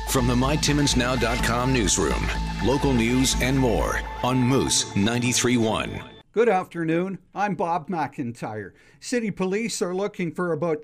From the MyTimmonsNow.com newsroom, local news and more on Moose 93.1. Good afternoon. I'm Bob McIntyre. City police are looking for about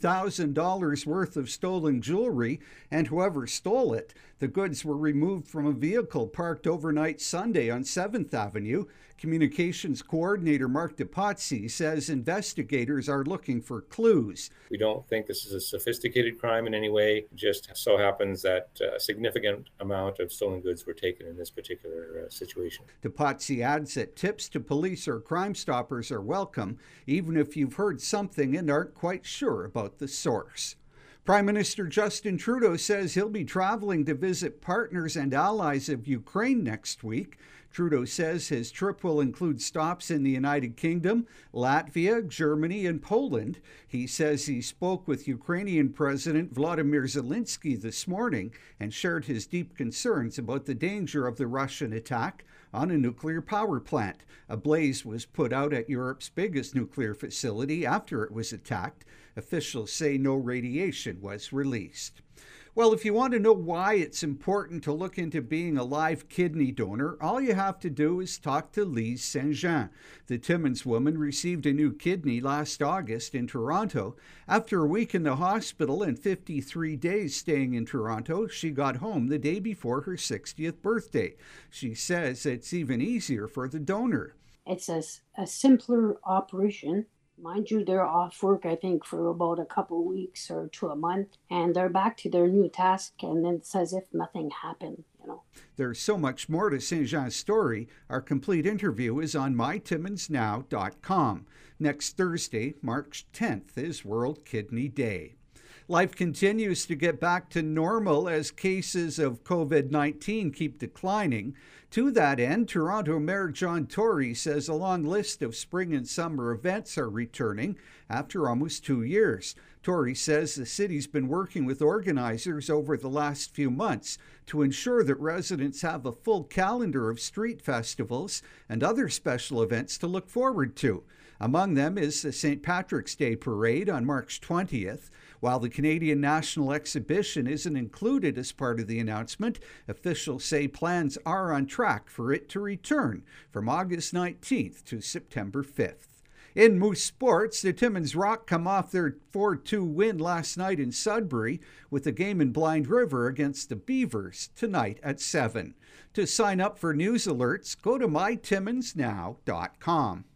$20,000 worth of stolen jewelry and whoever stole it. The goods were removed from a vehicle parked overnight Sunday on 7th Avenue. Communications coordinator Mark DePazzi says investigators are looking for clues. We don't think this is a sophisticated crime in any way. It just so happens that a significant amount of stolen goods were taken in this particular situation. DePazzi adds that tips to police or Crime Stoppers are welcome, even if you've heard something and aren't quite sure about the source. Prime Minister Justin Trudeau says he'll be traveling to visit partners and allies of Ukraine next week. Trudeau says his trip will include stops in the United Kingdom, Latvia, Germany, and Poland. He says he spoke with Ukrainian President Volodymyr Zelensky this morning and shared his deep concerns about the danger of the Russian attack on a nuclear power plant. A blaze was put out at Europe's biggest nuclear facility after it was attacked. Officials say no radiation was released. Well, if you want to know why it's important to look into being a live kidney donor, all you have to do is talk to Lise Saint-Jean. The Timmins woman received a new kidney last August in Toronto. After a week in the hospital and 53 days staying in Toronto, she got home the day before her 60th birthday. She says it's even easier for the donor. It's a simpler operation. Mind you, they're off work, I think, for about a couple of weeks or to a month, and they're back to their new task, and then it's as if nothing happened, There's so much more to Saint-Jean's story. Our complete interview is on MyTimmonsNow.com. Next Thursday, March 10th, is World Kidney Day. Life continues to get back to normal as cases of COVID-19 keep declining. To that end, Toronto Mayor John Tory says a long list of spring and summer events are returning after almost 2 years. Tory says the city's been working with organizers over the last few months to ensure that residents have a full calendar of street festivals and other special events to look forward to. Among them is the St. Patrick's Day Parade on March 20th. While the Canadian National Exhibition isn't included as part of the announcement, officials say plans are on track for it to return from August 19th to September 5th. In Moose Sports, the Timmins Rock come off their 4-2 win last night in Sudbury with a game in Blind River against the Beavers tonight at 7. To sign up for news alerts, go to mytimmonsnow.com.